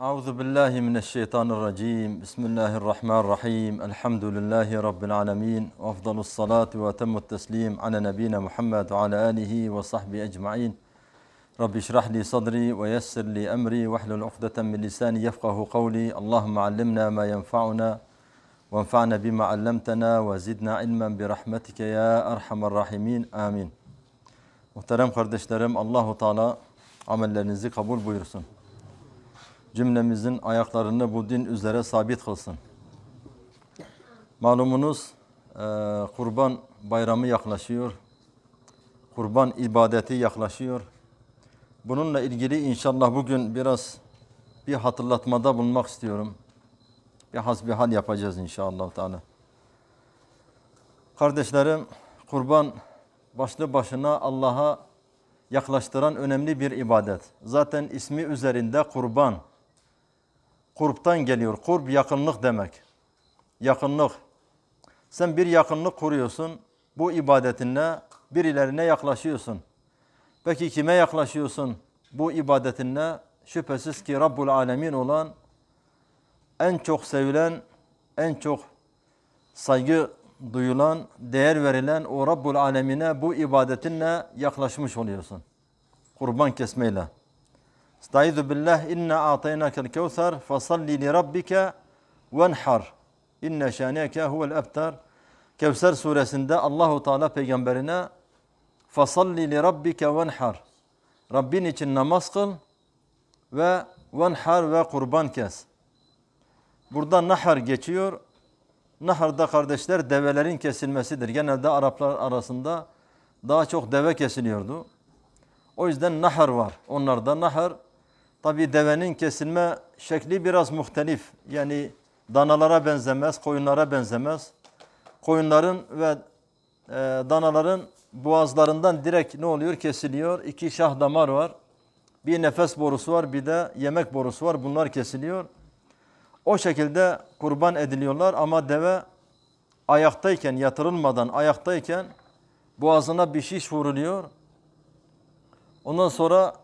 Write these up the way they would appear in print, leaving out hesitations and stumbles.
Euzu billahi mineşşeytanirracim. Bismillahirrahmanirrahim. Elhamdülillahi rabbil alamin. Ve efdalus salatu ve temmut teslim ala nebina Muhammed ve ala alihi ve sahbihi ecmaîn. Rabbi şrah li sadri ve yessir li emri ve hlul ukdeten min lisani yefkahu kavli. Allahumme allimna ma yenfa'una ve enfa'na bima allamtana ve zidna ilmen bi rahmetike ya erhamer rahimin. Amin. Muhterem kardeşlerim, Allahu Teala amellerinizi kabul buyursun. Cümlemizin ayaklarını bu din üzere sabit kılsın. Malumunuz Kurban Bayramı yaklaşıyor. Kurban ibadeti yaklaşıyor. Bununla ilgili inşallah bugün biraz bir hatırlatmada bulunmak istiyorum. Bir hasbihal yapacağız inşallah Teala. Kardeşlerim, kurban başlı başına Allah'a yaklaştıran önemli bir ibadet. Zaten ismi üzerinde kurban. Kurb'tan geliyor. Kurb yakınlık demek. Yakınlık. Sen bir yakınlık kuruyorsun. Bu ibadetinle birilerine yaklaşıyorsun. Peki kime yaklaşıyorsun? Bu ibadetinle şüphesiz ki Rabbul Alemin olan, en çok sevilen, en çok saygı duyulan, değer verilen o Rabbul Alemine bu ibadetinle yaklaşmış oluyorsun. Kurban kesmeyle. Estaizu billah inna a'taynakel kevser fasalli li rabbike venhar inne şaneke huvel ebtar. Kevser suresinde Allahu Teala peygamberine fasalli li rabbike venhar, Rabbin için namaz kıl ve venhar ve kurban kes. Burada nahar geçiyor. Naharda kardeşler develerin kesilmesidir. Genelde Araplar arasında daha çok deve kesiliyordu. O yüzden nahar var. Onlarda nahar. Tabi devenin kesilme şekli biraz muhtelif. Yani danalara benzemez, koyunlara benzemez. Koyunların ve danaların boğazlarından direkt ne oluyor? Kesiliyor. İki şah damar var. Bir nefes borusu var, bir de yemek borusu var. Bunlar kesiliyor. O şekilde kurban ediliyorlar ama deve ayaktayken, yatırılmadan ayaktayken boğazına bir şiş vuruluyor. Ondan sonra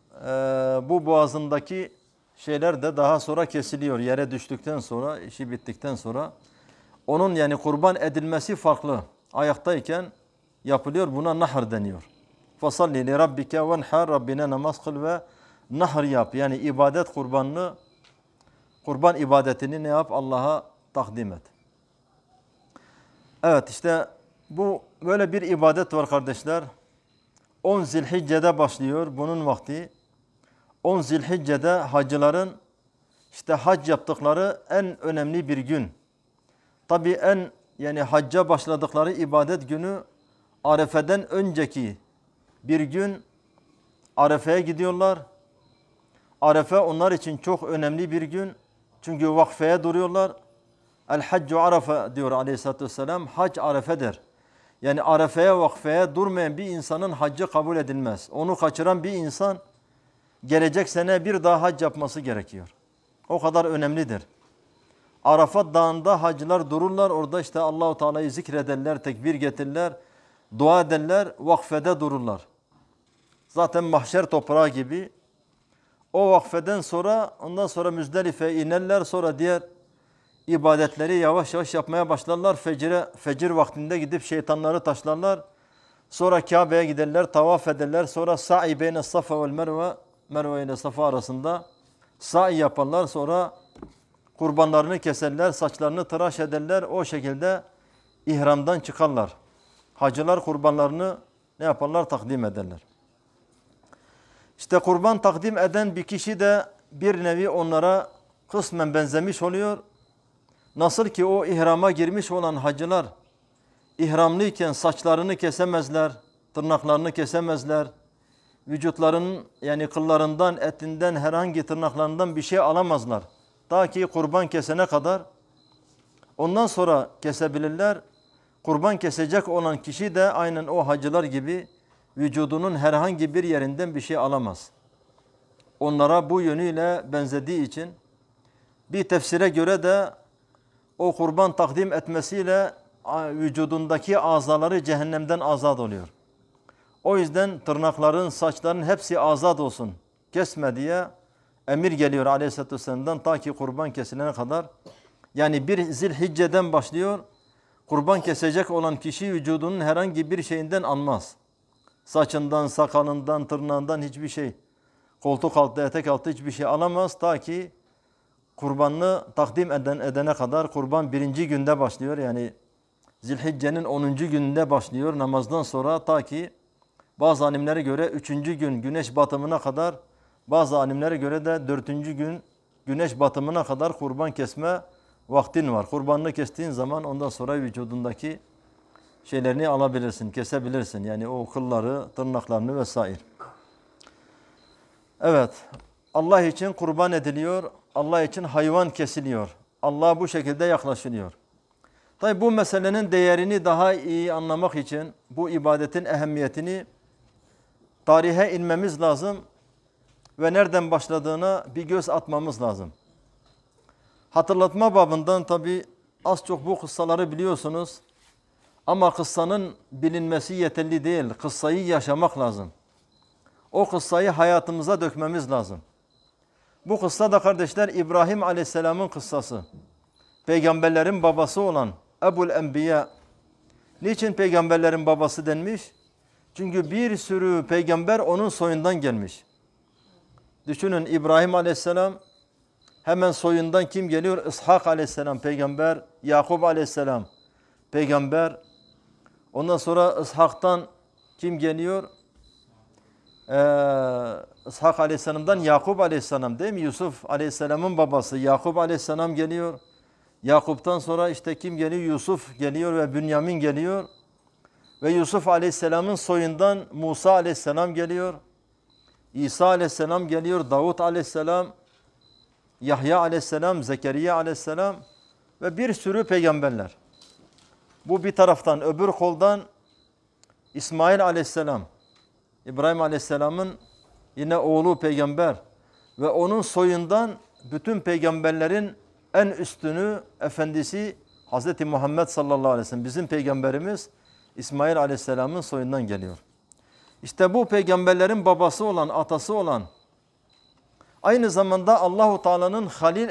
bu boğazındaki şeyler de daha sonra kesiliyor. Yere düştükten sonra, işi bittikten sonra. Onun yani kurban edilmesi farklı. Ayaktayken yapılıyor. Buna nahr deniyor. Fasalli li rabbike venhar, Rabbine namaz kıl ve nahr yap. Yani ibadet kurbanını, kurban ibadetini ne yap? Allah'a takdim et. Evet, işte bu böyle bir ibadet var kardeşler. 10 Zilhicce'de başlıyor bunun vakti. 10 Zilhicce'de hacıların işte hac yaptıkları en önemli bir gün. Tabii yani hacca başladıkları ibadet günü Arefe'den önceki bir gün Arefe'ye gidiyorlar. Arefe onlar için çok önemli bir gün. Çünkü vakfeye duruyorlar. El haccu Arafa diyor Aleyhisselatü Vesselam. Hac Arefe'dir. Yani Arefe'ye, vakfeye durmayan bir insanın haccı kabul edilmez. Onu kaçıran bir insan gelecek sene bir daha hac yapması gerekiyor. O kadar önemlidir. Arafat Dağı'nda hacılar dururlar. Orada işte Allahu Teala'yı zikrederler, tekbir getirirler, dua ederler, vakfede dururlar. Zaten mahşer toprağı gibi. O vakfeden sonra, ondan sonra Müzdelife'ye inerler. Sonra diğer ibadetleri yavaş yavaş yapmaya başlarlar. Fecir vaktinde gidip şeytanları taşlarlar. Sonra Kabe'ye giderler, tavaf ederler. Sonra sa'i beyne Safa ve Merve ile Safa arasında sa'i yaparlar. Sonra kurbanlarını keserler, saçlarını tıraş ederler. O şekilde ihramdan çıkarlar. Hacılar kurbanlarını ne yaparlar? Takdim ederler. İşte kurban takdim eden bir kişi de bir nevi onlara kısmen benzemiş oluyor. Nasıl ki o ihrama girmiş olan hacılar ihramlıyken saçlarını kesemezler, tırnaklarını kesemezler. Vücutlarının yani kıllarından, etinden, herhangi tırnaklarından bir şey alamazlar. Ta ki kurban kesene kadar. Ondan sonra kesebilirler. Kurban kesecek olan kişi de aynen o hacılar gibi vücudunun herhangi bir yerinden bir şey alamaz. Onlara bu yönüyle benzediği için bir tefsire göre de o kurban takdim etmesiyle vücudundaki azaları cehennemden azat oluyor. O yüzden tırnakların, saçların hepsi azat olsun, kesme diye emir geliyor Aleyhisselatü Vesselam'dan ta ki kurban kesilene kadar. Yani bir Zilhicce'den başlıyor. Kurban kesecek olan kişi vücudunun herhangi bir şeyinden almaz. Saçından, sakalından, tırnağından hiçbir şey. Koltuk altı, etek altı hiçbir şey alamaz. Ta ki kurbanını takdim edene kadar. Kurban birinci günde başlıyor. Yani Zilhicce'nin 10. gününde başlıyor namazdan sonra ta ki bazı alimlere göre 3. gün güneş batımına kadar, bazı alimlere göre de 4. gün güneş batımına kadar kurban kesme vaktin var. Kurbanını kestiğin zaman ondan sonra vücudundaki şeylerini alabilirsin, kesebilirsin. Yani o kılları, tırnaklarını vesaire. Evet, Allah için kurban ediliyor, Allah için hayvan kesiliyor. Allah'a bu şekilde yaklaşılıyor. Tabi bu meselenin değerini daha iyi anlamak için bu ibadetin ehemmiyetini tarihe inmemiz lazım ve nereden başladığına bir göz atmamız lazım. Hatırlatma babından tabi az çok bu kıssaları biliyorsunuz ama kıssanın bilinmesi yeterli değil. Kıssayı yaşamak lazım. O kıssayı hayatımıza dökmemiz lazım. Bu kıssa da kardeşler İbrahim Aleyhisselam'ın kıssası. Peygamberlerin babası olan Ebul Enbiya. Niçin peygamberlerin babası denmiş? Çünkü bir sürü peygamber onun soyundan gelmiş. Düşünün İbrahim Aleyhisselam hemen soyundan kim geliyor? İshak Aleyhisselam peygamber, Yakup Aleyhisselam peygamber. Ondan sonra İshak'tan kim geliyor? İshak Aleyhisselam'dan Yakup Aleyhisselam değil mi? Yusuf Aleyhisselam'ın babası Yakup Aleyhisselam geliyor. Yakup'tan sonra işte kim geliyor? Yusuf geliyor ve Bünyamin geliyor. Ve Yusuf Aleyhisselam'ın soyundan Musa Aleyhisselam geliyor. İsa Aleyhisselam geliyor. Davut Aleyhisselam, Yahya Aleyhisselam, Zekeriya Aleyhisselam ve bir sürü peygamberler. Bu bir taraftan, öbür koldan İsmail Aleyhisselam. İbrahim Aleyhisselam'ın yine oğlu peygamber ve onun soyundan bütün peygamberlerin en üstünü, efendisi Hz. Muhammed sallallahu aleyhi ve sellem bizim peygamberimiz İsmail Aleyhisselam'ın soyundan geliyor. İşte bu peygamberlerin babası olan, atası olan, aynı zamanda Allahu Teala'nın halil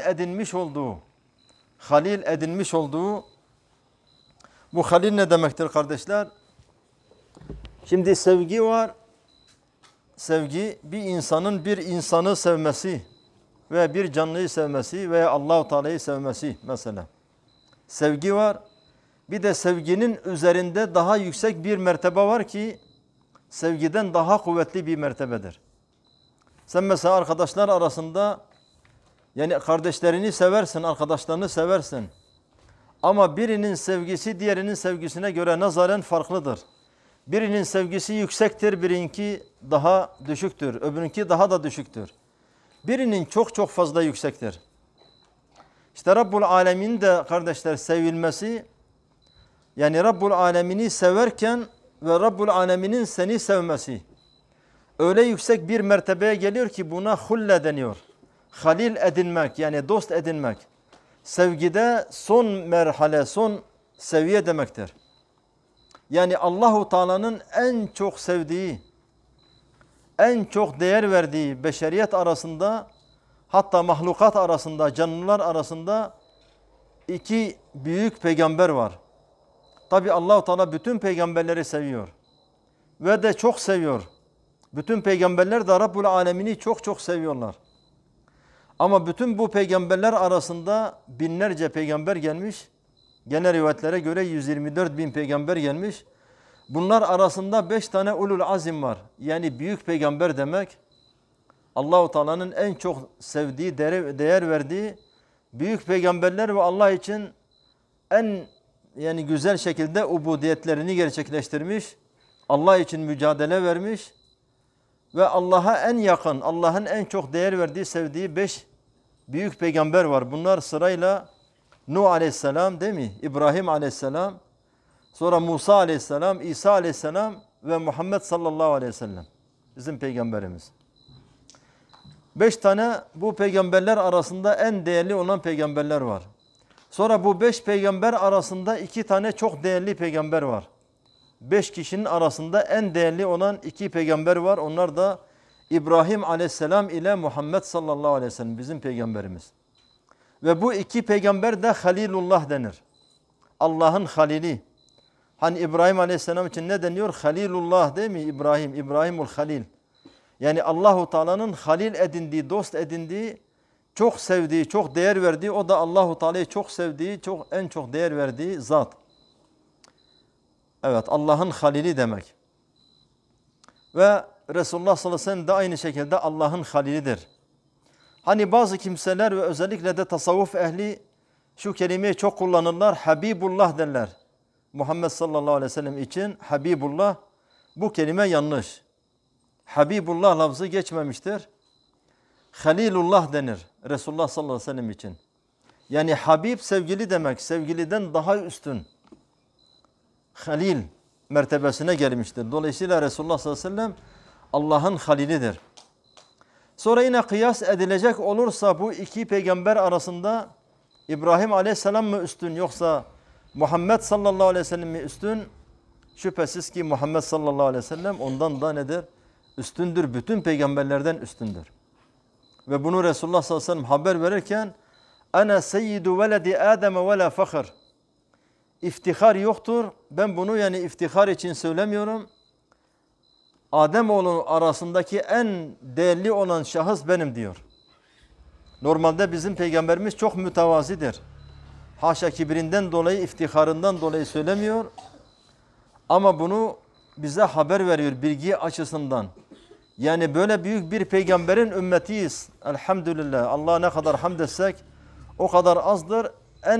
edinmiş olduğu, bu halil ne demektir kardeşler? Şimdi sevgi var. Sevgi bir insanın bir insanı sevmesi veya bir canlıyı sevmesi veya Allahu Teala'yı sevmesi mesela. Sevgi var. Bir de sevginin üzerinde daha yüksek bir mertebe var ki sevgiden daha kuvvetli bir mertebedir. Sen mesela arkadaşlar arasında yani kardeşlerini seversin, arkadaşlarını seversin. Ama birinin sevgisi diğerinin sevgisine göre nazaren farklıdır. Birinin sevgisi yüksektir, birinki daha düşüktür, öbürünki daha da düşüktür. Birinin çok çok fazla yüksektir. İşte Rabbul Alemin'in de kardeşler sevilmesi, yani Rabbul Alemin'i severken ve Rabbul Alemin'in seni sevmesi öyle yüksek bir mertebeye geliyor ki buna hulle deniyor. Halil edinmek yani dost edinmek. Sevgide son merhale, son seviye demektir. Yani Allahu Teala'nın en çok sevdiği, en çok değer verdiği beşeriyet arasında, hatta mahlukat arasında, canlılar arasında iki büyük peygamber var. Tabi Allahu Teala bütün peygamberleri seviyor ve de çok seviyor. Bütün peygamberler de Rabbul Alemini çok çok seviyorlar. Ama bütün bu peygamberler arasında binlerce peygamber gelmiş. Genel rivayetlere göre 124 bin peygamber gelmiş. Bunlar arasında 5 tane ulul azim var. Yani büyük peygamber demek. Allahu Teala'nın en çok sevdiği, değer verdiği büyük peygamberler ve Allah için en yani güzel şekilde ubudiyetlerini gerçekleştirmiş. Allah için mücadele vermiş ve Allah'a en yakın, Allah'ın en çok değer verdiği, sevdiği 5 büyük peygamber var. Bunlar sırayla Nuh Aleyhisselam değil mi? İbrahim Aleyhisselam, sonra Musa Aleyhisselam, İsa Aleyhisselam ve Muhammed sallallahu aleyhi ve sellem. Bizim peygamberimiz. 5 tane bu peygamberler arasında en değerli olan peygamberler var. Sonra bu 5 peygamber arasında 2 tane çok değerli peygamber var. 5 kişinin arasında en değerli olan 2 peygamber var. Onlar da İbrahim aleyhisselam ile Muhammed sallallahu aleyhi ve sellem bizim peygamberimiz. Ve bu iki peygamber de Halilullah denir. Allah'ın halili. Hani İbrahim aleyhisselam için ne deniyor? Halilullah değil mi? İbrahim, İbrahimul Halil. Yani Allahu Teala'nın halil edindiği, dost edindiği, çok sevdiği, çok değer verdiği, o da Allahu Teala'yı çok sevdiği, en çok değer verdiği zat. Evet, Allah'ın halili demek. Ve Resulullah sallallahu aleyhi ve sellem de aynı şekilde Allah'ın halilidir. Hani bazı kimseler ve özellikle de tasavvuf ehli şu kelimeyi çok kullanırlar. Habibullah derler. Muhammed sallallahu aleyhi ve sellem için Habibullah, bu kelime yanlış. Habibullah lafzı geçmemiştir. Halilullah denir Resulullah sallallahu aleyhi ve sellem için. Yani Habib sevgili demek, sevgiliden daha üstün. Halil mertebesine gelmiştir. Dolayısıyla Resulullah sallallahu aleyhi ve sellem Allah'ın halilidir. Sonra yine kıyas edilecek olursa bu iki peygamber arasında İbrahim aleyhisselam mı üstün yoksa Muhammed sallallahu aleyhi ve sellem mi üstün? Şüphesiz ki Muhammed sallallahu aleyhi ve sellem ondan da nedir? Üstündür. Bütün peygamberlerden üstündür. Ve bunu Resulullah sallallahu aleyhi ve sellem haber verirken "Ana seyyidu veledi Adem ve la fakhr." İftihar yoktur. Ben bunu yani iftihar için söylemiyorum. Ademoğlu arasındaki en değerli olan şahıs benim diyor. Normalde bizim peygamberimiz çok mütevazidir. Haşa kibrinden dolayı, iftiharından dolayı söylemiyor. Ama bunu bize haber veriyor bilgi açısından. Yani böyle büyük bir peygamberin ümmetiyiz. Elhamdülillah. Allah'a ne kadar hamd etsek o kadar azdır. En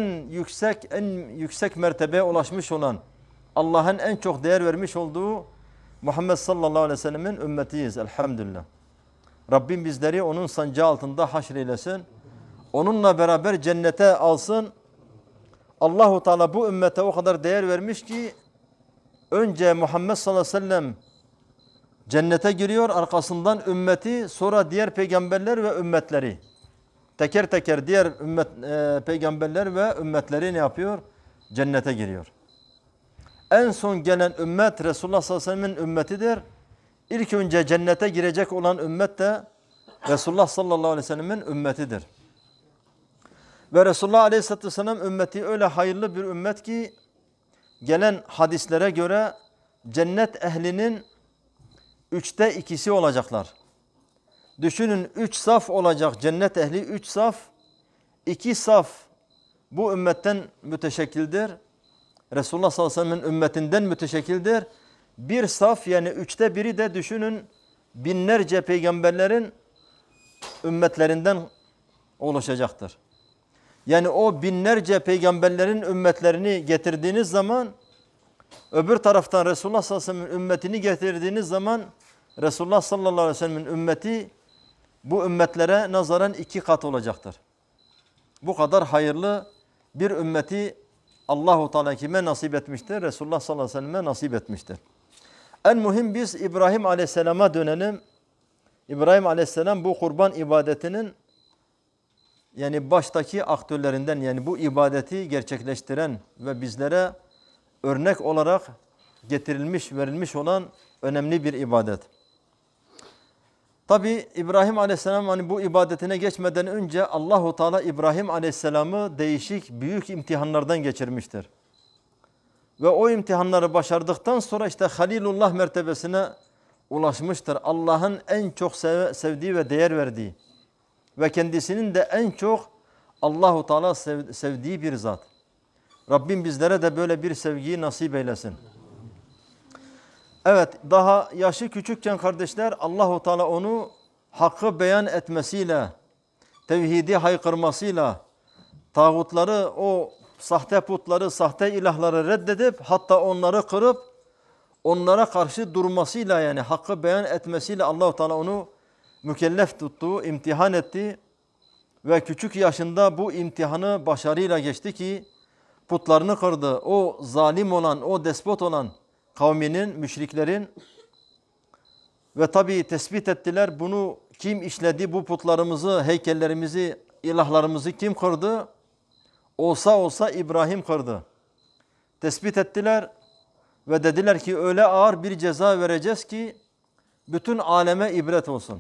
yüksek mertebeye ulaşmış olan, Allah'ın en çok değer vermiş olduğu Muhammed sallallahu aleyhi ve sellemin ümmetiyiz. Elhamdülillah. Rabbim bizleri onun sancağı altında haşreylesin. Onunla beraber cennete alsın. Allahu Teala bu ümmete o kadar değer vermiş ki önce Muhammed sallallahu aleyhi ve sellem cennete giriyor, arkasından ümmeti, sonra diğer peygamberler ve ümmetleri. Teker teker diğer peygamberler ve ümmetleri ne yapıyor? Cennete giriyor. En son gelen ümmet Resulullah sallallahu aleyhi ve sellem'in ümmetidir. İlk önce cennete girecek olan ümmet de Resulullah sallallahu aleyhi ve sellem'in ümmetidir. Ve Resulullah aleyhisselatü vesselam ümmeti öyle hayırlı bir ümmet ki gelen hadislere göre cennet ehlinin 3'te 2'si olacaklar. Düşünün 3 saf olacak cennet ehli, 3 saf, 2 saf bu ümmetten müteşekkildir. Resulullah sallallahu aleyhi ve sellem'in ümmetinden müteşekkildir. Bir saf yani 3'te 1'i de düşünün binlerce peygamberlerin ümmetlerinden oluşacaktır. Yani o binlerce peygamberlerin ümmetlerini getirdiğiniz zaman öbür taraftan Resulullah sallallahu aleyhi ve sellem'in ümmetini getirdiğiniz zaman Resulullah sallallahu aleyhi ve sellem'in ümmeti bu ümmetlere nazaran 2 kat olacaktır. Bu kadar hayırlı bir ümmeti Allahu Teala kime nasip etmiştir? Resulullah sallallahu aleyhi ve selleme nasip etmiştir. En mühim biz İbrahim aleyhisselama dönelim. İbrahim aleyhisselam bu kurban ibadetinin yani baştaki aktörlerinden, yani bu ibadeti gerçekleştiren ve bizlere örnek olarak getirilmiş, verilmiş olan önemli bir ibadet. Tabi İbrahim aleyhisselam hani bu ibadetine geçmeden önce Allahu Teala İbrahim aleyhisselamı değişik büyük imtihanlardan geçirmiştir. Ve o imtihanları başardıktan sonra işte Halilullah mertebesine ulaşmıştır. Allah'ın en çok sevdiği ve değer verdiği ve kendisinin de en çok Allahu Teala sevdiği bir zat. Rabbim bizlere de böyle bir sevgiyi nasip eylesin. Evet, daha yaşı küçükken kardeşler Allahu Teala onu hakkı beyan etmesiyle, tevhidi haykırmasıyla, tağutları, o sahte putları, sahte ilahları reddedip hatta onları kırıp onlara karşı durmasıyla, yani hakkı beyan etmesiyle Allahu Teala onu mükellef tuttu, imtihan etti ve küçük yaşında bu imtihanı başarıyla geçti ki putlarını kırdı. O zalim olan, o despot olan kavminin, müşriklerin ve tabi tespit ettiler bunu kim işledi, bu putlarımızı, heykellerimizi, ilahlarımızı kim kırdı? Olsa İbrahim kırdı. Tespit ettiler ve dediler ki öyle ağır bir ceza vereceğiz ki bütün aleme ibret olsun.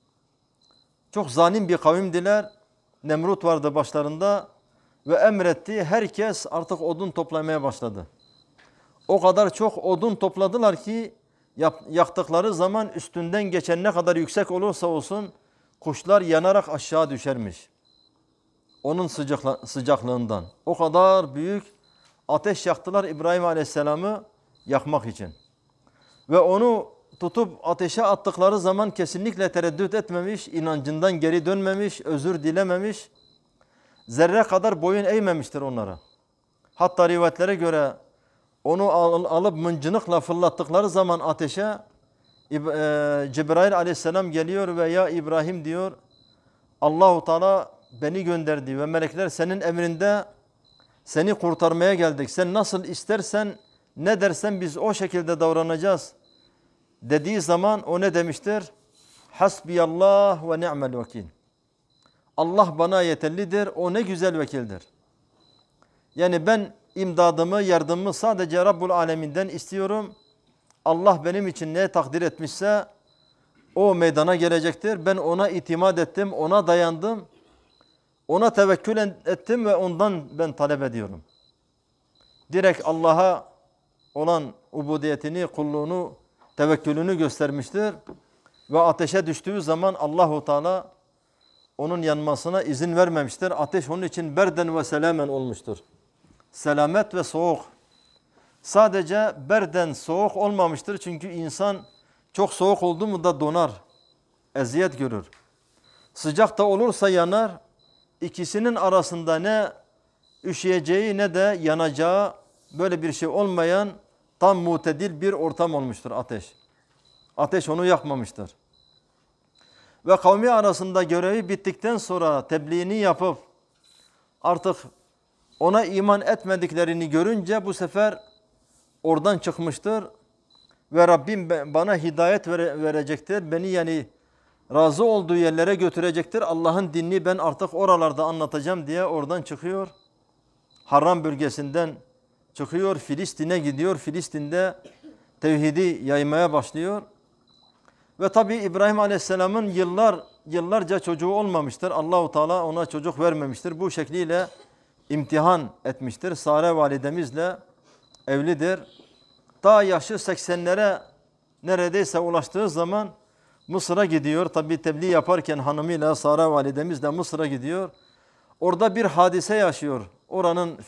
Çok zalim bir kavimdiler. Nemrut vardı başlarında ve emretti. Herkes artık odun toplamaya başladı. O kadar çok odun topladılar ki yaktıkları zaman üstünden geçen ne kadar yüksek olursa olsun kuşlar yanarak aşağı düşermiş. Onun sıcaklığından. O kadar büyük ateş yaktılar İbrahim Aleyhisselam'ı yakmak için. Ve onu tutup ateşe attıkları zaman kesinlikle tereddüt etmemiş, inancından geri dönmemiş, özür dilememiş. Zerre kadar boyun eğmemiştir onlara. Hatta rivayetlere göre onu alıp mıncınıkla fırlattıkları zaman ateşe Cebrail Aleyhisselam geliyor ve ya İbrahim diyor, Allahu Teala beni gönderdi ve melekler senin emrinde seni kurtarmaya geldik. Sen nasıl istersen ne dersen biz o şekilde davranacağız dediği zaman o ne demiştir? Hasbiyallah ve ni'mel vekil. Allah bana yeterlidir, o ne güzel vekildir. Yani ben imdadımı, yardımımı sadece Rabbul Alemin'den istiyorum. Allah benim için ne takdir etmişse o meydana gelecektir. Ben ona itimat ettim, ona dayandım. Ona tevekkül ettim ve ondan ben talep ediyorum. Direkt Allah'a olan ubudiyetini, kulluğunu, tevekkülünü göstermiştir. Ve ateşe düştüğü zaman Allahu Teala onun yanmasına izin vermemiştir. Ateş onun için berden ve selamen olmuştur. Selamet ve soğuk. Sadece berden soğuk olmamıştır. Çünkü insan çok soğuk oldu mu da donar. Eziyet görür. Sıcak da olursa yanar. İkisinin arasında ne üşüyeceği ne de yanacağı böyle bir şey olmayan tam mutedil bir ortam olmuştur ateş. Ateş onu yakmamıştır. Ve kavmi arasında görevi bittikten sonra tebliğini yapıp artık ona iman etmediklerini görünce bu sefer oradan çıkmıştır. Ve Rabbim bana hidayet verecektir. Beni yani razı olduğu yerlere götürecektir. Allah'ın dinini ben artık oralarda anlatacağım diye oradan çıkıyor. Harran bölgesinden çıkıyor. Filistin'e gidiyor. Filistin'de tevhidi yaymaya başlıyor. Ve tabi İbrahim Aleyhisselam'ın yıllarca çocuğu olmamıştır. Allahu Teala ona çocuk vermemiştir. Bu şekliyle imtihan etmiştir. Sare validemizle evlidir. Ta yaşı 80'lere neredeyse ulaştığı zaman Mısır'a gidiyor. Tabi tebliğ yaparken hanımıyla Sare validemizle Mısır'a gidiyor. Orada bir hadise yaşıyor. Oranın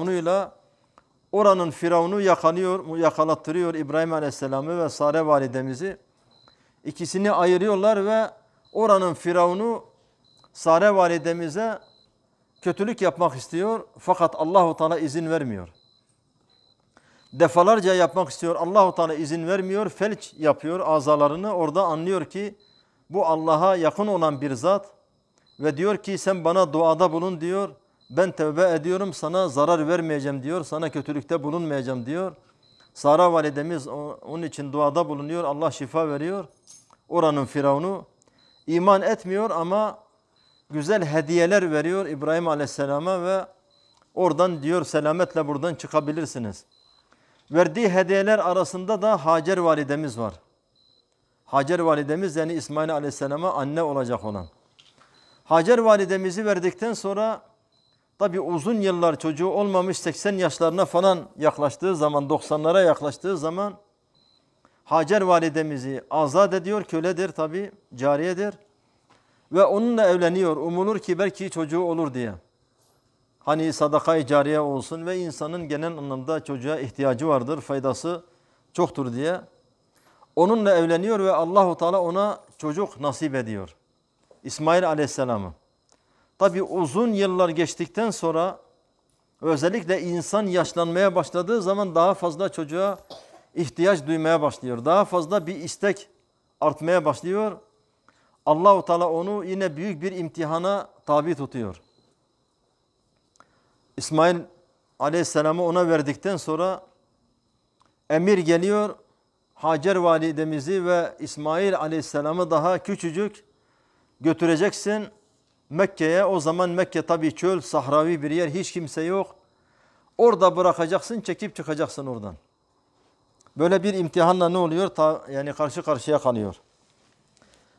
firavunu yakalattırıyor İbrahim Aleyhisselam'ı ve Sare validemizi. İkisini ayırıyorlar ve oranın firavunu Sare validemize kötülük yapmak istiyor. Fakat Allahu Teala izin vermiyor. Defalarca yapmak istiyor. Allahu Teala izin vermiyor. Felç yapıyor azalarını. Orada anlıyor ki bu Allah'a yakın olan bir zat ve diyor ki sen bana duada bulun diyor. Ben tevbe ediyorum, sana zarar vermeyeceğim diyor. Sana kötülükte bulunmayacağım diyor. Sara validemiz onun için duada bulunuyor. Allah şifa veriyor. Oranın firavunu iman etmiyor ama güzel hediyeler veriyor İbrahim Aleyhisselam'a ve oradan diyor selametle buradan çıkabilirsiniz. Verdiği hediyeler arasında da Hacer validemiz var. Hacer validemiz yani İsmail Aleyhisselam'a anne olacak olan. Hacer validemizi verdikten sonra tabi uzun yıllar çocuğu olmamış 80 yaşlarına falan yaklaştığı zaman 90'lara yaklaştığı zaman Hacer validemizi azat ediyor, köledir tabi, cariyedir. Ve onunla evleniyor. Umulur ki belki çocuğu olur diye. Hani sadaka-i cariye olsun ve insanın genel anlamda çocuğa ihtiyacı vardır, faydası çoktur diye. Onunla evleniyor ve Allahu Teala ona çocuk nasip ediyor. İsmail Aleyhisselam'ı. Tabi uzun yıllar geçtikten sonra özellikle insan yaşlanmaya başladığı zaman daha fazla çocuğa ihtiyaç duymaya başlıyor. Daha fazla bir istek artmaya başlıyor. Allahu Teala onu yine büyük bir imtihana tabi tutuyor. İsmail Aleyhisselam'ı ona verdikten sonra emir geliyor. Hacer validemizi ve İsmail Aleyhisselam'ı daha küçücük götüreceksin Mekke'ye. O zaman Mekke tabii çöl, sahravi bir yer, hiç kimse yok. Orada bırakacaksın, çekip çıkacaksın oradan. Böyle bir imtihanla ne oluyor? Yani karşı karşıya kalıyor.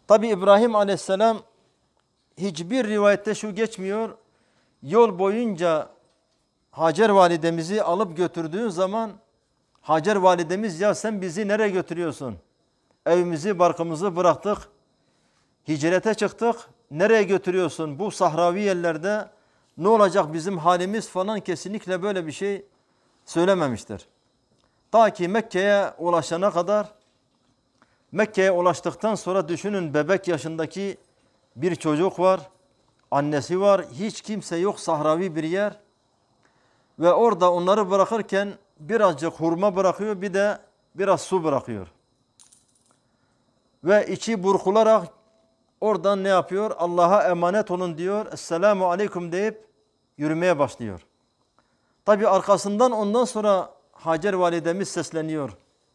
Tabi İbrahim Aleyhisselam hiçbir rivayette şu geçmiyor. Yol boyunca Hacer validemizi alıp götürdüğün zaman Hacer validemiz ya sen bizi nereye götürüyorsun? Evimizi barkımızı bıraktık. Hicrete çıktık. Nereye götürüyorsun? Bu sahravi yerlerde ne olacak bizim halimiz falan kesinlikle böyle bir şey söylememiştir. Ta ki Mekke'ye ulaşana kadar, Mekke'ye ulaştıktan sonra düşünün bebek yaşındaki bir çocuk var, annesi var, hiç kimse yok, sahravi bir yer. Ve orada onları bırakırken birazcık hurma bırakıyor, bir de biraz su bırakıyor. Ve içi burkularak oradan ne yapıyor? Allah'a emanet olun diyor, Esselamu Aleyküm deyip yürümeye başlıyor. Tabi arkasından ondan sonra Hacer validemiz sesleniyor.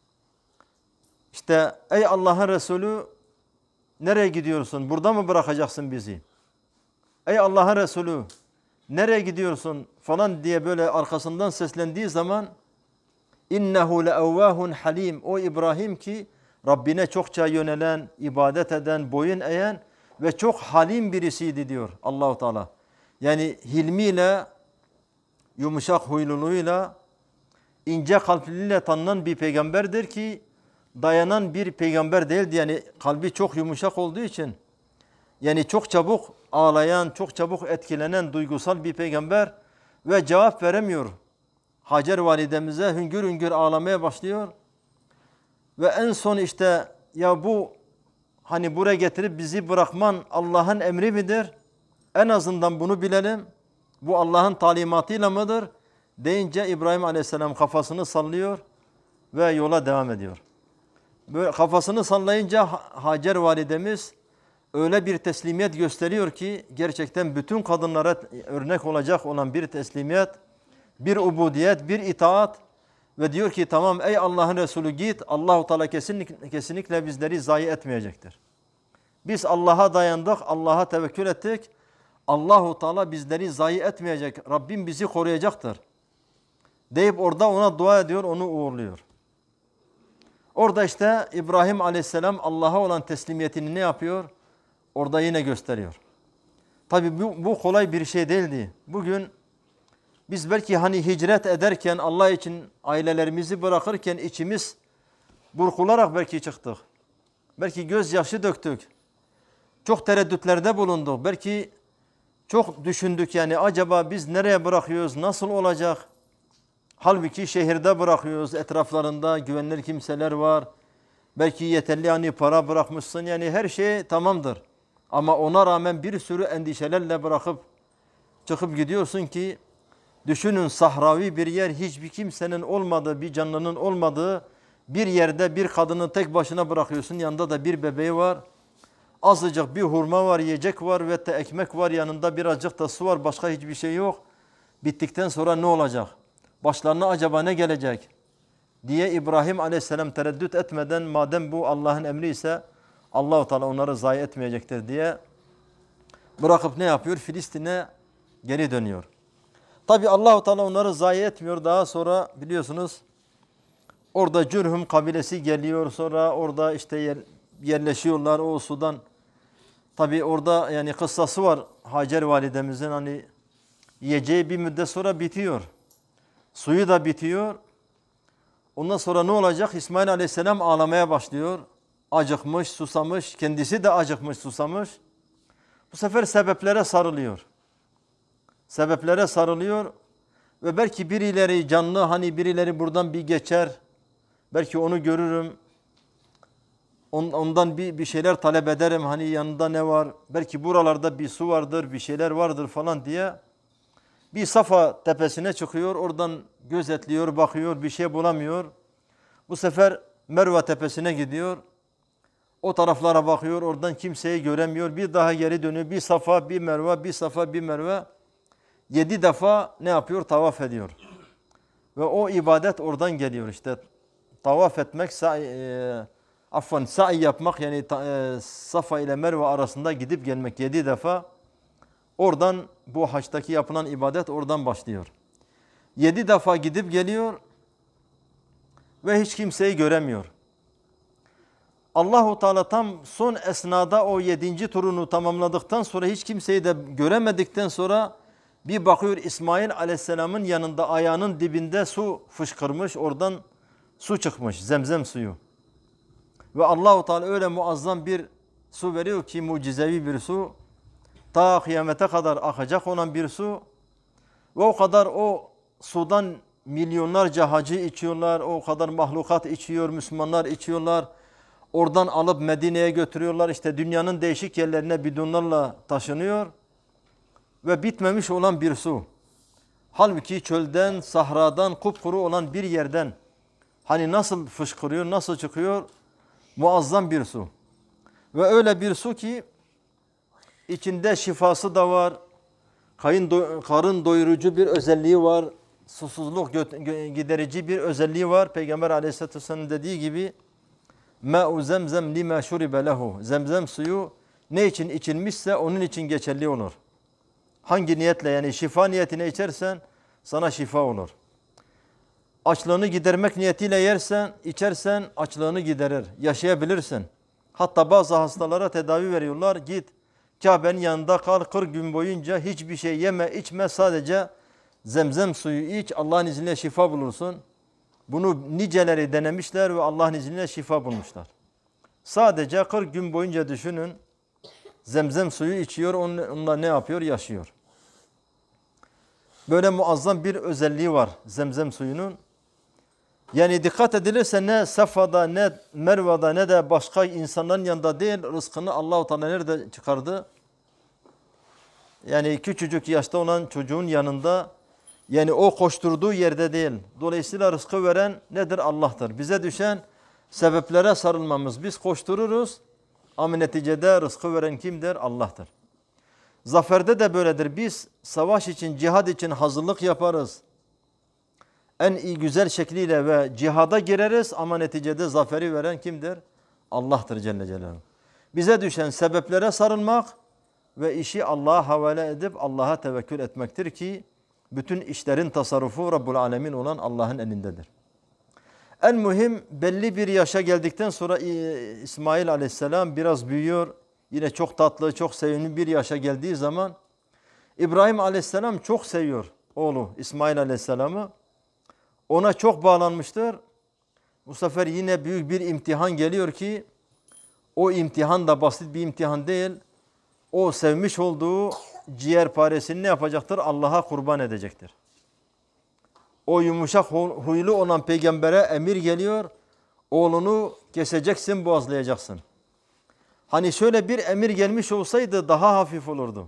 İşte ey Allah'ın Resulü nereye gidiyorsun? Burada mı bırakacaksın bizi? Ey Allah'ın Resulü nereye gidiyorsun? Falan diye böyle arkasından seslendiği zaman innehu leevvahun halim. O İbrahim ki Rabbine çokça yönelen, ibadet eden, boyun eğen ve çok halim birisiydi diyor Allahu Teala. Yani hilmiyle, yumuşak huyluluğuyla, ince kalpliliğiyle tanınan bir peygamberdir ki dayanan bir peygamber değildi. Yani kalbi çok yumuşak olduğu için yani çok çabuk ağlayan, çok çabuk etkilenen duygusal bir peygamber ve cevap veremiyor. Hacer validemize hüngür hüngür ağlamaya başlıyor. Ve en son işte ya bu hani buraya getirip bizi bırakman Allah'ın emri midir? En azından bunu bilelim. Bu Allah'ın talimatıyla mıdır? Deyince İbrahim Aleyhisselam kafasını sallıyor ve yola devam ediyor. Böyle kafasını sallayınca Hacer validemiz öyle bir teslimiyet gösteriyor ki gerçekten bütün kadınlara örnek olacak olan bir teslimiyet, bir ubudiyet, bir itaat ve diyor ki tamam ey Allah'ın Resulü git, Allah-u Teala kesinlikle bizleri zayi etmeyecektir. Biz Allah'a dayandık, Allah'a tevekkül ettik. Allah-u Teala bizleri zayi etmeyecek. Rabbim bizi koruyacaktır. Deyip orada ona dua ediyor, onu uğurluyor. Orada işte İbrahim Aleyhisselam Allah'a olan teslimiyetini ne yapıyor? Orada yine gösteriyor. Tabi bu kolay bir şey değildi. Bugün biz belki hani hicret ederken Allah için ailelerimizi bırakırken içimiz burkularak belki çıktık. Belki gözyaşı döktük. Çok tereddütlerde bulunduk. Belki çok düşündük yani acaba biz nereye bırakıyoruz, nasıl olacak? Halbuki şehirde bırakıyoruz, etraflarında güvenilir kimseler var. Belki yeterli hani para bırakmışsın yani her şey tamamdır. Ama ona rağmen bir sürü endişelerle bırakıp çıkıp gidiyorsun ki düşünün sahravi bir yer, hiçbir kimsenin olmadığı, bir canlının olmadığı bir yerde bir kadını tek başına bırakıyorsun. Yanında da bir bebeği var. Azıcık bir hurma var, yiyecek var ve de ekmek var, yanında birazcık da su var, başka hiçbir şey yok. Bittikten sonra ne olacak? Başlarına acaba ne gelecek? Diye İbrahim Aleyhisselam tereddüt etmeden madem bu Allah'ın emri ise Allah-u Teala onları zayi etmeyecektir diye bırakıp ne yapıyor? Filistin'e geri dönüyor. Tabi Allah-u Teala onları zayi etmiyor. Daha sonra biliyorsunuz orada Cürhüm kabilesi geliyor. Sonra orada işte yerleşiyorlar o sudan. Tabi orada yani kıssası var. Hacer validemizin hani yiyeceği bir müddet sonra bitiyor. Suyu da bitiyor. Ondan sonra ne olacak? İsmail Aleyhisselam ağlamaya başlıyor. Acıkmış, susamış. Kendisi de acıkmış, susamış. Bu sefer sebeplere sarılıyor. Sebeplere sarılıyor. Ve belki birileri canlı hani birileri buradan bir geçer. Belki onu görürüm. Ondan bir şeyler talep ederim. Hani yanında ne var? Belki buralarda bir su vardır, bir şeyler vardır falan diye. Bir Safa tepesine çıkıyor. Oradan gözetliyor, bakıyor, bir şey bulamıyor. Bu sefer Merve tepesine gidiyor. O taraflara bakıyor, oradan kimseyi göremiyor. Bir daha geri dönüyor. Bir Safa, bir Merve, bir Safa, bir Merve. 7 defa ne yapıyor? Tavaf ediyor. Ve o ibadet oradan geliyor işte. Tavaf etmek, sa'i yapmak yani Safa ile Merve arasında gidip gelmek 7 defa. Oradan bu haçtaki yapılan ibadet oradan başlıyor. 7 defa gidip geliyor ve hiç kimseyi göremiyor. Allahu Teala tam son esnada o 7. turunu tamamladıktan sonra hiç kimseyi de göremedikten sonra bir bakıyor İsmail Aleyhisselam'ın yanında ayağının dibinde su fışkırmış, oradan su çıkmış, zemzem suyu. Ve Allahu Teala öyle muazzam bir su veriyor ki mucizevi bir su. Ta kıyamete kadar akacak olan bir su. Ve o kadar o sudan milyonlarca hacı içiyorlar, o kadar mahlukat içiyor, Müslümanlar içiyorlar. Oradan alıp Medine'ye götürüyorlar. İşte dünyanın değişik yerlerine bidonlarla taşınıyor. Ve bitmemiş olan bir su. Halbuki çölden, sahradan, kupkuru olan bir yerden hani nasıl fışkırıyor, nasıl çıkıyor? Muazzam bir su. Ve öyle bir su ki içinde şifası da var. Karın doyurucu bir özelliği var. Susuzluk giderici bir özelliği var. Peygamber Aleyhisselatü Vesselam'ın dediği gibi مَاءُ زَمْزَمْ لِمَا شُرِبَ لَهُ Zemzem suyu ne için içilmişse onun için geçerli olur. Hangi niyetle, yani şifa niyetine içersen sana şifa olur. Açlığını gidermek niyetiyle içersen açlığını giderir. Yaşayabilirsin. Hatta bazı hastalara tedavi veriyorlar. Git Kabe'nin yanında kal, 40 gün boyunca hiçbir şey yeme, içme, sadece zemzem suyu iç. Allah'ın izniyle şifa bulursun. Bunu niceleri denemişler ve Allah'ın izniyle şifa bulmuşlar. Sadece 40 gün boyunca düşünün. Zemzem suyu içiyor, onunla ne yapıyor? Yaşıyor. Böyle muazzam bir özelliği var zemzem suyunun. Yani dikkat edilirse ne Safa'da, ne Merve'de, ne de başka insanların yanında değil, rızkını Allah-u Teala nerede çıkardı? Yani küçücük yaşta olan çocuğun yanında, yani o koşturduğu yerde değil. Dolayısıyla rızkı veren nedir? Allah'tır. Bize düşen sebeplere sarılmamız. Biz koştururuz ama neticede rızkı veren kimdir? Allah'tır. Zaferde de böyledir. Biz savaş için, cihad için hazırlık yaparız. En iyi güzel şekliyle ve cihada gireriz ama neticede zaferi veren kimdir? Allah'tır Celle Celaluhu. Bize düşen sebeplere sarılmak ve işi Allah'a havale edip Allah'a tevekkül etmektir ki bütün işlerin tasarrufu Rabbul Alemin olan Allah'ın elindedir. En mühim, belli bir yaşa geldikten sonra İsmail Aleyhisselam biraz büyüyor. Yine çok tatlı, çok sevimli bir yaşa geldiği zaman İbrahim Aleyhisselam çok seviyor oğlu İsmail Aleyhisselam'ı. Ona çok bağlanmıştır. Bu sefer yine büyük bir imtihan geliyor ki o imtihan da basit bir imtihan değil. O sevmiş olduğu ciğerparesini ne yapacaktır? Allah'a kurban edecektir. O yumuşak huylu olan peygambere emir geliyor. Oğlunu keseceksin, boğazlayacaksın. Hani şöyle bir emir gelmiş olsaydı daha hafif olurdu.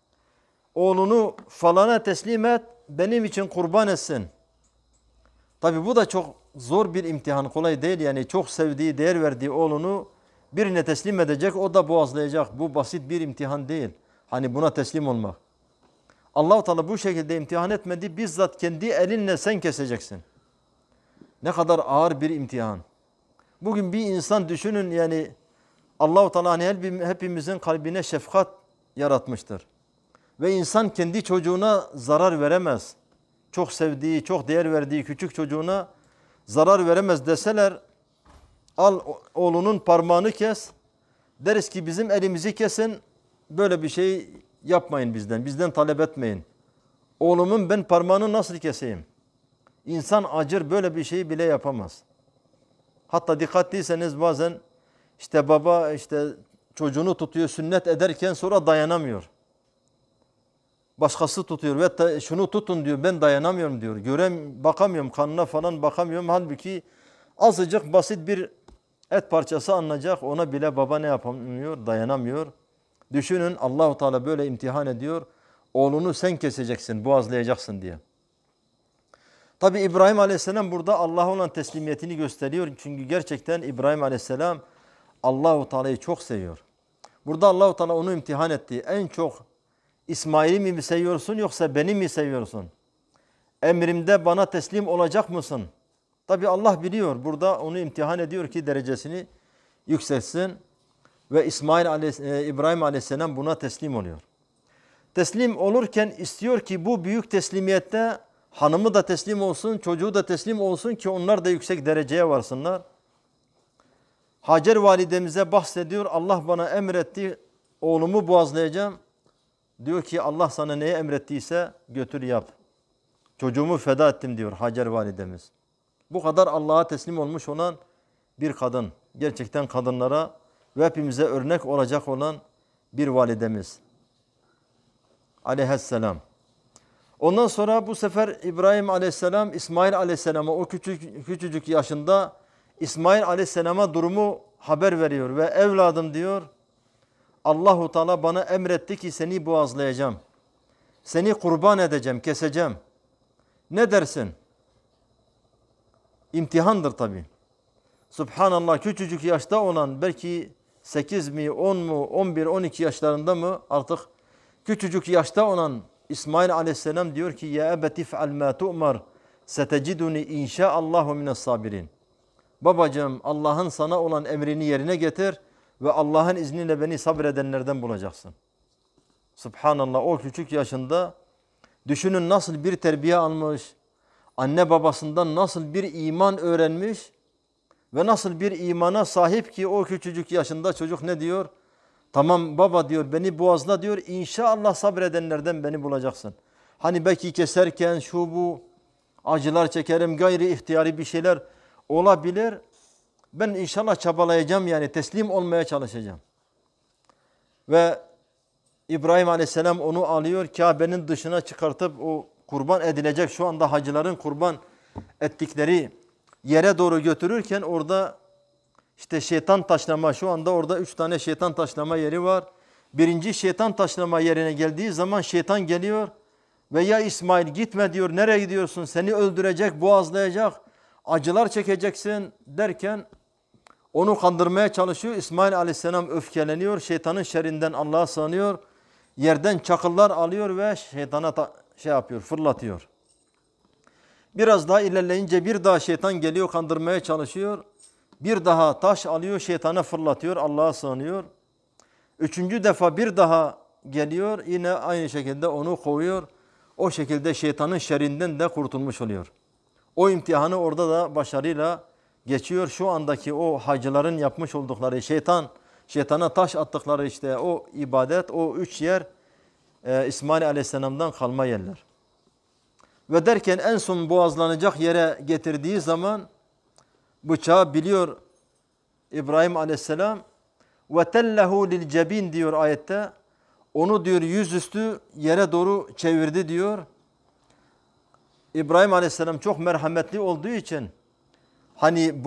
Oğlunu falana teslim et, benim için kurban etsin. Tabi bu da çok zor bir imtihan, kolay değil. Yani çok sevdiği, değer verdiği oğlunu birine teslim edecek, o da boğazlayacak. Bu basit bir imtihan değil. Hani buna teslim olmak. Allah-u Teala bu şekilde imtihan etmedi. Bizzat kendi elinle sen keseceksin. Ne kadar ağır bir imtihan. Bugün bir insan düşünün, yani Allah-u Teala hani hepimizin kalbine şefkat yaratmıştır. Ve insan kendi çocuğuna zarar veremez. Çok sevdiği, çok değer verdiği küçük çocuğuna zarar veremez deseler, al oğlunun parmağını kes, deriz ki bizim elimizi kesin, böyle bir şey yapmayın bizden talep etmeyin. Oğlumun ben parmağını nasıl keseyim? İnsan acır, böyle bir şeyi bile yapamaz. Hatta dikkatliyseniz bazen işte baba işte çocuğunu tutuyor sünnet ederken sonra dayanamıyor. Başkası tutuyor ve şunu tutun diyor, ben dayanamıyorum diyor. Bakamıyorum, kanına falan bakamıyorum. Halbuki azıcık basit bir et parçası alınacak, ona bile baba ne yapamıyor? Dayanamıyor. Düşünün, Allah-u Teala böyle imtihan ediyor. Oğlunu sen keseceksin, boğazlayacaksın diye. Tabi İbrahim Aleyhisselam burada Allah'a olan teslimiyetini gösteriyor. Çünkü gerçekten İbrahim Aleyhisselam Allah-u Teala'yı çok seviyor. Burada Allah-u Teala onu imtihan etti. En çok İsmail'i mi seviyorsun yoksa beni mi seviyorsun? Emrimde bana teslim olacak mısın? Tabi Allah biliyor. Burada onu imtihan ediyor ki derecesini yükseltsin. Ve İbrahim Aleyhisselam buna teslim oluyor. Teslim olurken istiyor ki bu büyük teslimiyette hanımı da teslim olsun, çocuğu da teslim olsun ki onlar da yüksek dereceye varsınlar. Hacer validemize bahsediyor. Allah bana emretti, oğlumu boğazlayacağım. Diyor ki Allah sana neye emrettiyse götür yap. Çocuğumu feda ettim diyor Hacer validemiz. Bu kadar Allah'a teslim olmuş olan bir kadın. Gerçekten kadınlara ve hepimize örnek olacak olan bir validemiz. Aleyhisselam. Ondan sonra bu sefer İbrahim Aleyhisselam İsmail Aleyhisselam'a o küçücük yaşında İsmail Aleyhisselam'a durumu haber veriyor ve evladım diyor Allahu Teala bana emretti ki seni boğazlayacağım. Seni kurban edeceğim, keseceğim. Ne dersin? İmtihandır tabi. Subhanallah küçücük yaşta olan belki 8 mi 10 mu 11 12 yaşlarında mı artık küçücük yaşta olan İsmail Aleyhisselam diyor ki ya ebeti fe'al ma tu'mar seteciduni inşaallahu mines sabirin. Babacığım Allah'ın sana olan emrini yerine getir ve Allah'ın izniyle beni sabredenlerden bulacaksın. Subhanallah o küçük yaşında düşünün nasıl bir terbiye almış, anne babasından nasıl bir iman öğrenmiş ve nasıl bir imana sahip ki o küçücük yaşında çocuk ne diyor? Tamam baba diyor beni boğazla diyor inşallah sabredenlerden beni bulacaksın. Hani belki keserken şu bu acılar çekerim gayri ihtiyari bir şeyler olabilir. Ben inşallah çabalayacağım yani teslim olmaya çalışacağım. Ve İbrahim Aleyhisselam onu alıyor Kabe'nin dışına çıkartıp o kurban edilecek şu anda hacıların kurban ettikleri yere doğru götürürken orada işte şeytan taşlama şu anda orada 3 tane şeytan taşlama yeri var. Birinci şeytan taşlama yerine geldiği zaman şeytan geliyor ve ya İsmail gitme diyor nereye gidiyorsun seni öldürecek boğazlayacak acılar çekeceksin derken onu kandırmaya çalışıyor. İsmail Aleyhisselam öfkeleniyor şeytanın şerrinden Allah'a sığınıyor. Yerden çakıllar alıyor ve şeytana fırlatıyor. Biraz daha ilerleyince bir daha şeytan geliyor kandırmaya çalışıyor. Bir daha taş alıyor şeytana fırlatıyor Allah'a sığınıyor. Üçüncü defa bir daha geliyor yine aynı şekilde onu kovuyor. O şekilde şeytanın şerrinden de kurtulmuş oluyor. O imtihanı orada da başarıyla geçiyor. Şu andaki o hacıların yapmış oldukları şeytana taş attıkları işte o ibadet o 3 yer İsmail Aleyhisselam'dan kalma yerler. Ve derken en son boğazlanacak yere getirdiği zaman bıçağı biliyor İbrahim Aleyhisselam ve tellehu lil cebin diyor ayette. Onu diyor yüzüstü yere doğru çevirdi diyor. İbrahim Aleyhisselam çok merhametli olduğu için hani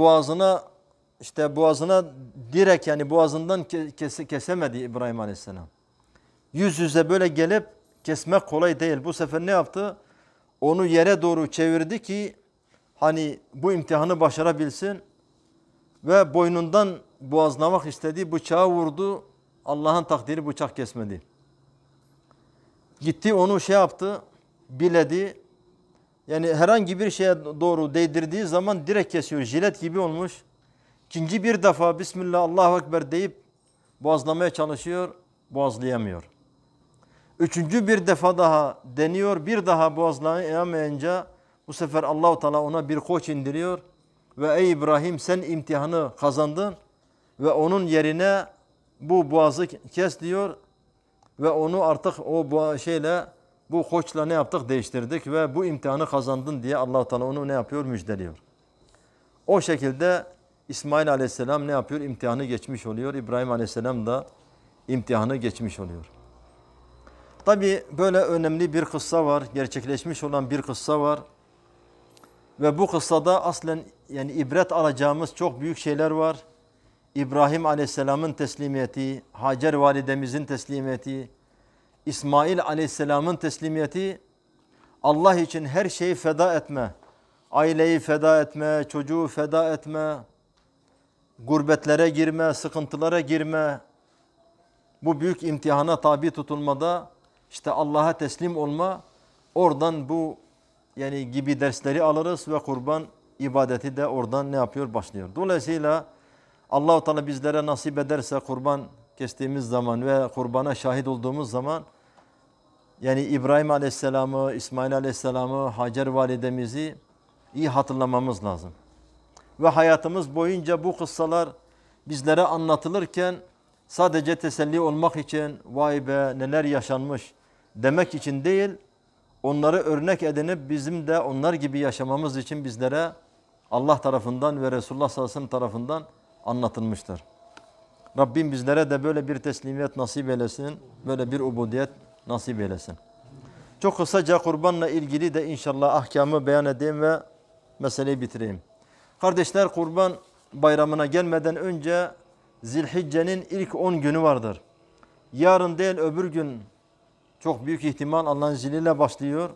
boğazına direkt yani boğazından kesemedi İbrahim Aleyhisselam. Yüz yüze böyle gelip kesmek kolay değil. Bu sefer ne yaptı? Onu yere doğru çevirdi ki hani bu imtihanı başarabilsin ve boynundan boğazlamak istedi. Bıçağı vurdu. Allah'ın takdiri bıçak kesmedi. Gitti onu biledi. Yani herhangi bir şeye doğru değdirdiği zaman direkt kesiyor. Jilet gibi olmuş. İkinci bir defa Bismillah Allahu Ekber deyip boğazlamaya çalışıyor. Boğazlayamıyor. Üçüncü bir defa daha deniyor. Bir daha boğazlayamayınca bu sefer Allahu Teala ona bir koç indiriyor. Ve ey İbrahim sen imtihanı kazandın. Ve onun yerine bu boğazı kes diyor. Ve onu artık bu koçla ne yaptık? Değiştirdik ve bu imtihanı kazandın diye Allah-u Teala onu ne yapıyor? Müjdeliyor. O şekilde İsmail Aleyhisselam ne yapıyor? İmtihanı geçmiş oluyor. İbrahim Aleyhisselam da imtihanı geçmiş oluyor. Tabi böyle önemli bir kıssa var. Gerçekleşmiş olan bir kıssa var. Ve bu kıssada aslen yani ibret alacağımız çok büyük şeyler var. İbrahim Aleyhisselam'ın teslimiyeti, Hacer validemizin teslimiyeti, İsmail Aleyhisselam'ın teslimiyeti, Allah için her şeyi feda etme, aileyi feda etme, çocuğu feda etme, gurbetlere girme, sıkıntılara girme, bu büyük imtihana tabi tutulmada işte Allah'a teslim olma, oradan bu yani gibi dersleri alırız ve kurban ibadeti de oradan ne yapıyor? Başlıyor. Dolayısıyla Allah-u Teala bizlere nasip ederse kurban kestiğimiz zaman ve kurbana şahit olduğumuz zaman yani İbrahim Aleyhisselam'ı, İsmail Aleyhisselam'ı, Hacer validemizi iyi hatırlamamız lazım. Ve hayatımız boyunca bu kıssalar bizlere anlatılırken sadece teselli olmak için vay be neler yaşanmış demek için değil, onları örnek edinip bizim de onlar gibi yaşamamız için bizlere Allah tarafından ve Resulullah sallallahu aleyhi ve sellem tarafından anlatılmıştır. Rabbim bizlere de böyle bir teslimiyet nasip eylesin, böyle bir ubudiyet nasip eylesin. Çok kısaca kurbanla ilgili de inşallah ahkamı beyan edeyim ve meseleyi bitireyim. Kardeşler, kurban bayramına gelmeden önce Zilhicce'nin ilk 10 günü vardır. Yarın değil öbür gün çok büyük ihtimal Allah'ın izniyle başlıyor.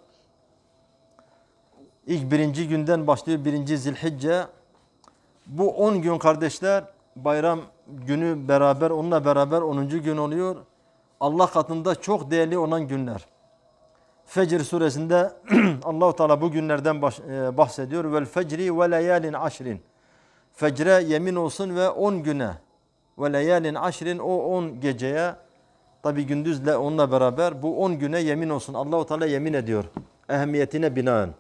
İlk birinci günden başlıyor birinci Zilhicce. Bu 10 gün kardeşler bayram günü beraber onunla beraber 10. gün oluyor. Allah katında çok değerli olan günler. Fecr suresinde Allah-u Teala bu günlerden bahsediyor. Vel fecri ve leyalin aşrin. Fecre yemin olsun ve 10 güne. Ve leyalin aşrin, o 10 geceye, tabi gündüzle onunla beraber bu 10 güne yemin olsun. Allah-u Teala yemin ediyor. Ehemmiyetine binaen.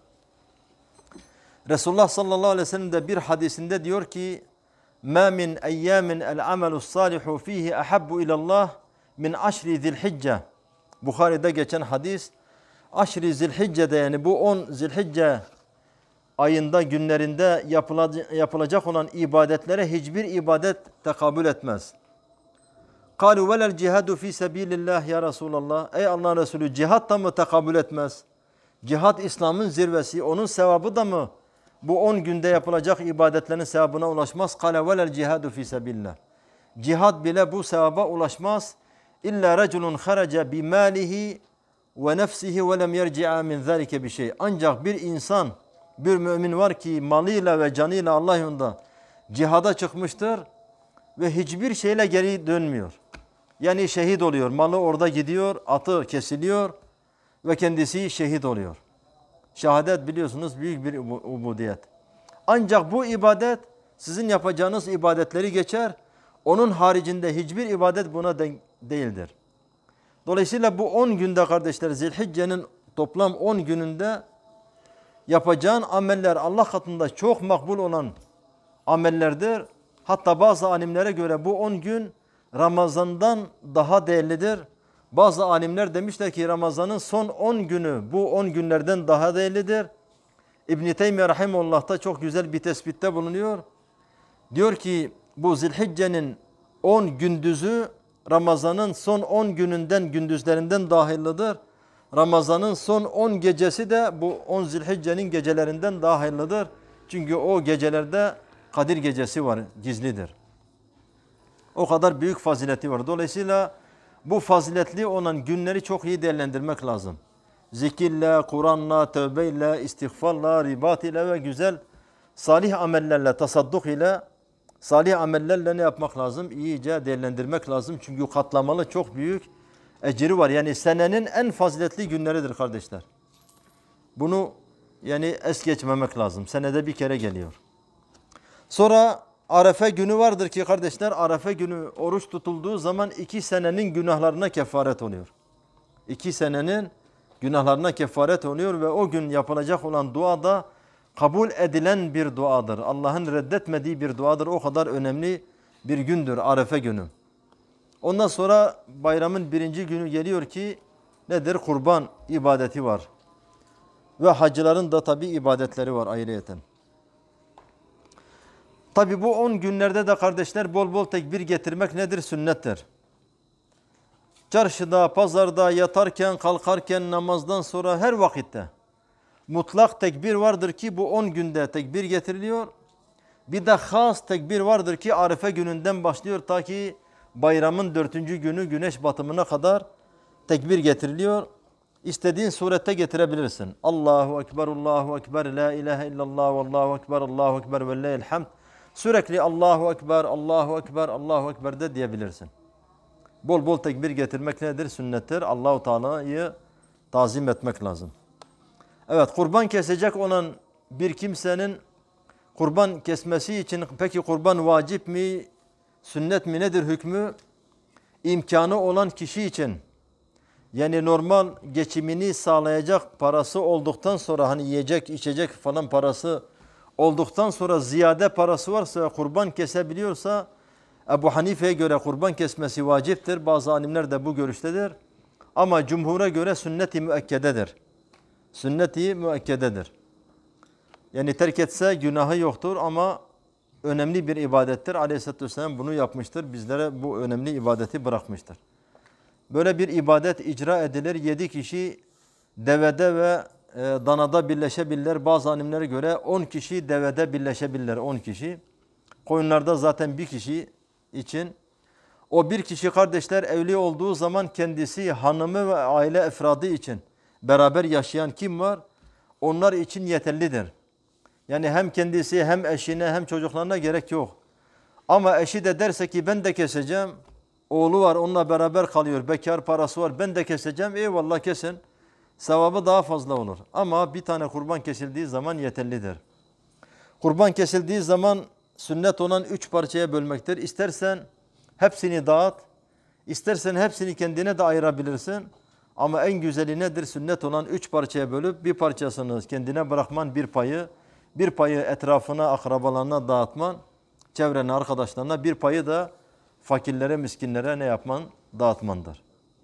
Resulullah sallallahu aleyhi ve sellem de bir hadisinde diyor ki: "Ma min eyyamin el amelus salihu fihi ahabbu ilallah min aşri zilhicce." Bukhari'de geçen hadis. Aşri Zilhicce'de, yani bu 10 Zilhicce ayında günlerinde yapılacak olan ibadetlere hiçbir ibadet tekabül etmez. قَالُوا وَلَا الْجِهَادُ ف۪ي سَب۪يلِ اللّٰهِ ya Resulallah. Ey Allah'ın Resulü, cihat da mı tekabül etmez? Cihat İslam'ın zirvesi, onun sevabı da mı bu 10 günde yapılacak ibadetlerin sevabına ulaşmaz? قَالَ وَلَا الْجِهَادُ ف۪ي سَب۪يلِ اللّٰهِ. Cihat bile bu sevaba ulaşmaz. İlla reculun kharaca bimalihi ve nefsihi ve lem yerci'a min zalike bir şey. Ancak bir insan, bir mümin var ki malıyla ve canıyla Allah yolunda cihada çıkmıştır ve hiçbir şeyle geri dönmüyor. Yani şehit oluyor. Malı orada gidiyor, atı kesiliyor ve kendisi şehit oluyor. Şehadet biliyorsunuz büyük bir ubudiyet. Ancak bu ibadet sizin yapacağınız ibadetleri geçer. Onun haricinde hiçbir ibadet buna değildir. Dolayısıyla bu 10 günde kardeşler, Zilhicce'nin toplam 10 gününde yapacağın ameller Allah katında çok makbul olan amellerdir. Hatta bazı alimlere göre bu 10 gün Ramazan'dan daha değerlidir. Bazı alimler demişler ki Ramazan'ın son 10 günü bu 10 günlerden daha değerlidir. İbn-i Teymiye Rahimullah da çok güzel bir tespitte bulunuyor. Diyor ki bu Zilhicce'nin 10 gündüzü Ramazan'ın son 10 gününden, gündüzlerinden dahillidir. Ramazan'ın son 10 gecesi de bu 10 Zilhicce'nin gecelerinden daha hayırlıdır. Çünkü o gecelerde Kadir gecesi var, gizlidir. O kadar büyük fazileti var. Dolayısıyla bu faziletli olan günleri çok iyi değerlendirmek lazım. Zikirle, Kur'an'la, tövbeyle, istiğfarla, ribat ile ve güzel salih amellerle, tasadduk ile, salih amellerle ne yapmak lazım? İyice değerlendirmek lazım. Çünkü katlamalı çok büyük ecri var. Yani senenin en faziletli günleridir kardeşler. Bunu yani es geçmemek lazım. Senede bir kere geliyor. Sonra Arefe günü vardır ki kardeşler, Arefe günü oruç tutulduğu zaman 2 senenin günahlarına kefaret oluyor. 2 senenin günahlarına kefaret oluyor ve o gün yapılacak olan dua da kabul edilen bir duadır. Allah'ın reddetmediği bir duadır. O kadar önemli bir gündür Arefe günü. Ondan sonra bayramın 1. günü geliyor ki nedir? Kurban ibadeti var. Ve hacıların da tabi ibadetleri var ayrıyeten. Tabi bu 10 günlerde de kardeşler bol bol tekbir getirmek nedir? Sünnettir. Çarşıda, pazarda, yatarken, kalkarken, namazdan sonra her vakitte mutlak tekbir vardır ki bu 10 günde tekbir getiriliyor. Bir de has tekbir vardır ki Arefe gününden başlıyor ta ki bayramın 4. günü güneş batımına kadar tekbir getiriliyor. İstediğin surette getirebilirsin. Allahu Ekber, Allahu Ekber, La ilahe illallah, Allahu Ekber, Allahu Ekber ve leyl hamd. Sürekli Allahu Ekber, Allahu Ekber, Allahu Ekber de diyebilirsin. Bol bol tekbir getirmek nedir? Sünnettir. Allahu Teala'yı tazim etmek lazım. Evet, kurban kesecek olan bir kimsenin kurban kesmesi için peki kurban vacip mi, sünnet mi, nedir hükmü? İmkanı olan kişi için, yani normal geçimini sağlayacak parası olduktan sonra, hani yiyecek içecek falan parası olduktan sonra ziyade parası varsa kurban kesebiliyorsa Ebu Hanife'ye göre kurban kesmesi vaciptir. Bazı alimler de bu görüştedir. Ama cumhura göre sünnet-i müekkededir. Sünnet-i müekkededir. Yani terk etse günahı yoktur ama önemli bir ibadettir. Aleyhisselatü Vesselam bunu yapmıştır. Bizlere bu önemli ibadeti bırakmıştır. Böyle bir ibadet icra edilir. 7 kişi devede ve danada birleşebilirler. Bazı alimlere göre 10 kişi devede birleşebilirler. 10 kişi. Koyunlarda zaten bir kişi için. O bir kişi kardeşler evli olduğu zaman kendisi, hanımı ve aile efradı için beraber yaşayan kim var? Onlar için yeterlidir. Yani hem kendisi hem eşine hem çocuklarına gerek yok. Ama eşi de derse ki ben de keseceğim. Oğlu var onunla beraber kalıyor. Bekar parası var ben de keseceğim. Eyvallah kesin. Sevabı daha fazla olur. Ama bir tane kurban kesildiği zaman yeterlidir. Kurban kesildiği zaman sünnet olan 3 parçaya bölmektir. İstersen hepsini dağıt. İstersen hepsini kendine de ayırabilirsin. Ama en güzeli nedir? Sünnet olan 3 parçaya bölüp bir parçasını kendine bırakman bir payı etrafına, akrabalarına dağıtman, çevrene, arkadaşlarına, bir payı da fakirlere, miskinlere ne yapman? Dağıtmandır.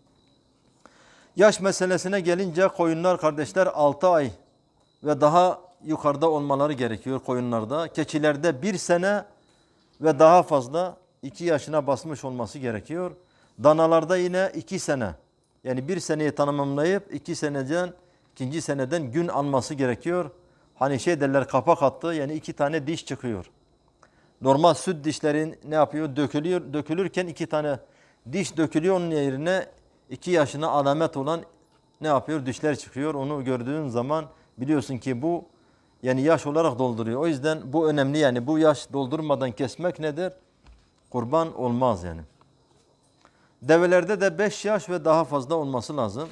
Yaş meselesine gelince koyunlar kardeşler 6 ay ve daha yukarıda olmaları gerekiyor koyunlarda. Keçilerde 1 sene ve daha fazla 2 yaşına basmış olması gerekiyor. Danalarda yine 2 sene. Yani 1 seneyi tamamlayıp 2. seneden gün alması gerekiyor. Hani derler kapak attı yani 2 tane diş çıkıyor. Normal süt dişlerin ne yapıyor? Dökülürken 2 tane diş dökülüyor onun yerine 2 yaşına alamet olan ne yapıyor? Dişler çıkıyor. Onu gördüğün zaman biliyorsun ki bu yani yaş olarak dolduruyor. O yüzden bu önemli yani bu yaş doldurmadan kesmek nedir? Kurban olmaz yani. Develerde de 5 yaş ve daha fazla olması lazım.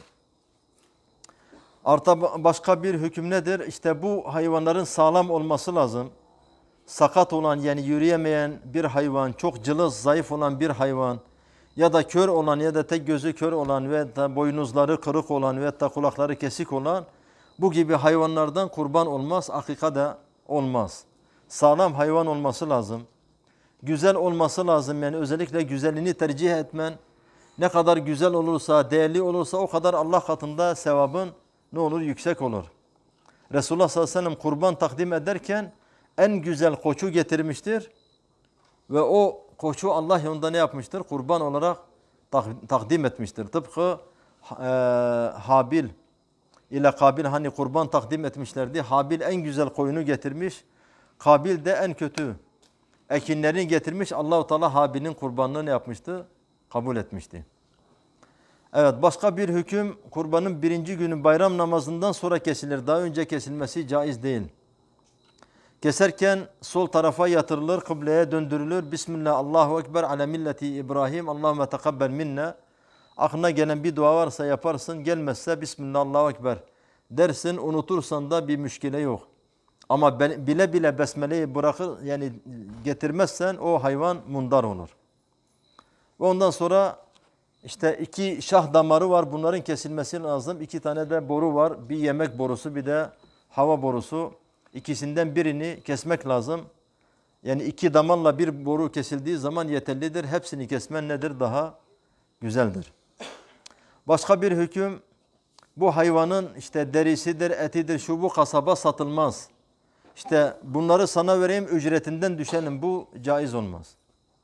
Başka bir hüküm nedir? İşte bu hayvanların sağlam olması lazım. Sakat olan yani yürüyemeyen bir hayvan, çok cılız, zayıf olan bir hayvan ya da kör olan ya da tek gözü kör olan ve da boynuzları kırık olan ve da kulakları kesik olan bu gibi hayvanlardan kurban olmaz, akika da olmaz. Sağlam hayvan olması lazım. Güzel olması lazım yani özellikle güzelliğini tercih etmen. Ne kadar güzel olursa, değerli olursa o kadar Allah katında sevabın ne olur? Yüksek olur. Resulullah sallallahu aleyhi ve sellem kurban takdim ederken en güzel koçu getirmiştir. Ve o koçu Allah yolunda ne yapmıştır? Kurban olarak takdim etmiştir. Tıpkı Habil ile Kabil hani kurban takdim etmişlerdi. Habil en güzel koyunu getirmiş. Kabil de en kötü ekinlerini getirmiş. Allah-u Teala Habil'in kurbanını ne yapmıştı? Kabul etmişti. Evet başka bir hüküm kurbanın 1. günü bayram namazından sonra kesilir. Daha önce kesilmesi caiz değil. Keserken sol tarafa yatırılır, kıbleye döndürülür. Bismillah, Allahu Ekber ala milleti İbrahim, Allahümme tekabbel minna. Aklına gelen bir dua varsa yaparsın, gelmezse Bismillah, Allahu Ekber dersin. Unutursan da bir müşkile yok. Ama bile bile besmeleyi bırakır yani getirmezsen o hayvan mundar olur. Ve ondan sonra işte 2 şah damarı var. Bunların kesilmesi lazım. 2 tane de boru var. Bir yemek borusu bir de hava borusu. İkisinden birini kesmek lazım. Yani 2 damarla bir boru kesildiği zaman yeterlidir. Hepsini kesmen nedir? Daha güzeldir. Başka bir hüküm bu hayvanın işte derisidir, etidir, şu bu kasaba satılmaz. İşte bunları sana vereyim ücretinden düşelim. Bu caiz olmaz.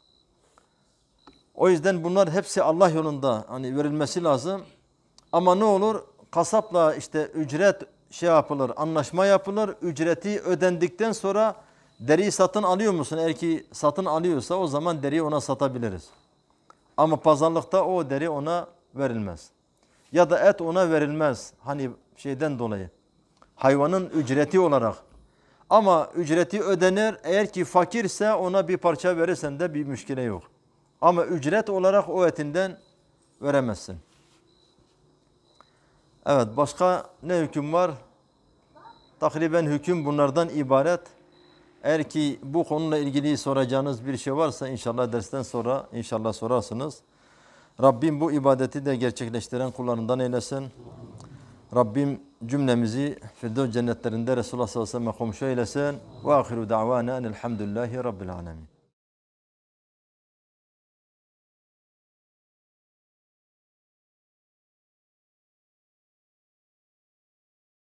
O yüzden bunlar hepsi Allah yolunda hani verilmesi lazım. Ama ne olur? Kasapla işte ücret yapılır, anlaşma yapılır. Ücreti ödendikten sonra deriyi satın alıyor musun? Eğer ki satın alıyorsa o zaman deriyi ona satabiliriz. Ama pazarlıkta o deri ona verilmez. Ya da et ona verilmez. Hani dolayı. Hayvanın ücreti olarak. Ama ücreti ödenir. Eğer ki fakirse ona bir parça verirsen de bir müşkile yok. Ama ücret olarak o etinden veremezsin. Evet başka ne hüküm var? Takriben hüküm bunlardan ibaret. Eğer ki bu konuyla ilgili soracağınız bir şey varsa inşallah dersten sonra inşallah sorarsınız. Rabbim bu ibadeti de gerçekleştiren kullarından eylesin. Rabbim cümlemizi Firdevs cennetlerinde Resulullah sallallahu aleyhi ve sellem komşu eylesin. Ve ahiru da'vana enelhamdülillahi rabbil alemin.